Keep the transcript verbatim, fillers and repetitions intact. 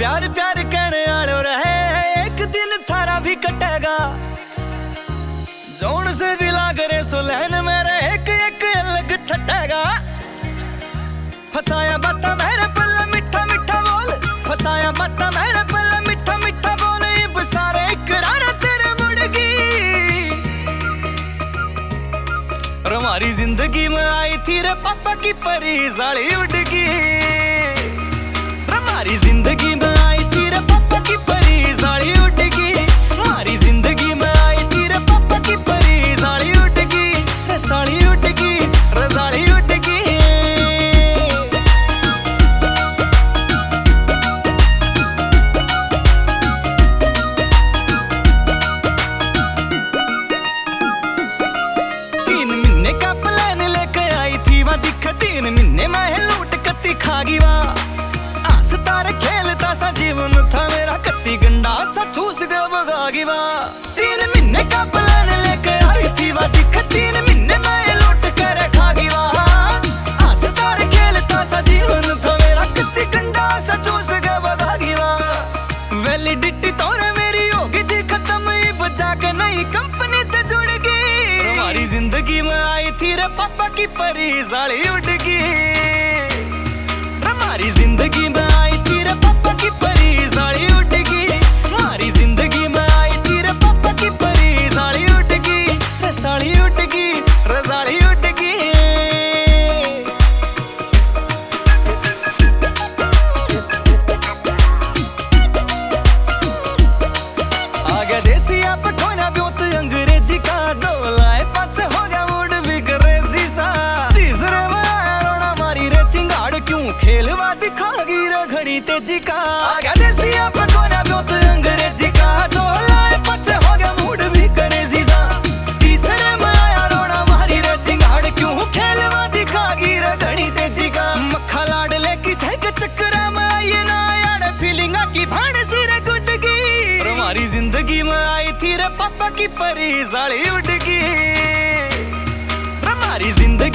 प्यार प्यार कहने आलो रहे, एक दिन थारा भी कटेगा। जोन से भी लाग रे सुलहन मेरे एक एक अलग छटेगा। फसाया बाता मेरे पल्ला मिठा मिठा बोल, फसाया बाता मेरे पल्ला मिठा मिठा बोल, इब सारे इकरार तेरे मुड़गी। और हमारी जिंदगी में आई थी रे पापा की परी साली उड़गी। हमारी जिंदगी में आई थी रे पापा की परी साली उड़गी। हमारी जिंदगी में आई थी रे पापा की परी साली उड़गी, रे साली उड़गी, रे साली उड़गी। तीन महीने का प्लान लेके आई थी वहां दिख, तीन महीने में लूट कत्ती खागी वहां। तार खेलता सा जीवन था मेरा, कत्ती गंडा सा चूस गया बगागी वा। तीन महीने का प्लान लेके आई थी वा दिख, तीन महीने में लौट कर खागी वा। आस तार खेलता सा जीवन था मेरा, कत्ती गंडा सा चूस गया बगागी वा। वैलिडिटी तो मेरी होगी थी खत्म, इब जाके नई कंपनी ते जुड़ गई। हमारी जिंदगी में आई थी रे पापा की परी साली उड़गी। हमारी जिंदगी में आई थी रे पापा की परी साली उड़गी। हमारी जिंदगी में आई थी रे पापा की परी साली उड़गी, रे साली उड़गी, रे साली उड़गी। आगे देसी आप खोना ब्योत अंग्रेजी का, डोलाए पाछे हो गया मूड भी क्रेजी सा। तीसरे में आया रोना मारी रे चिंगाड़, क्यों खेलवा दिखागी रे घड़ी तेजी का। आगे देसी आप कोना ब्योत अंग्रेजी का, डोलाए पाछे हो गया मूड भी क्रेजी सा। तीसरे में आया रोना मारी रे चिंगाड़, क्यों खेलवा दिखागी रे घड़ी तेजी का। मक्खा लाडले किसे के चक्करा में आई ना यार, फीलिंगा की भाड़ सी रे गुडगी। हमारी जिंदगी में आई थी रे पापा की परी साली उड़गी। हमारी जिंदगी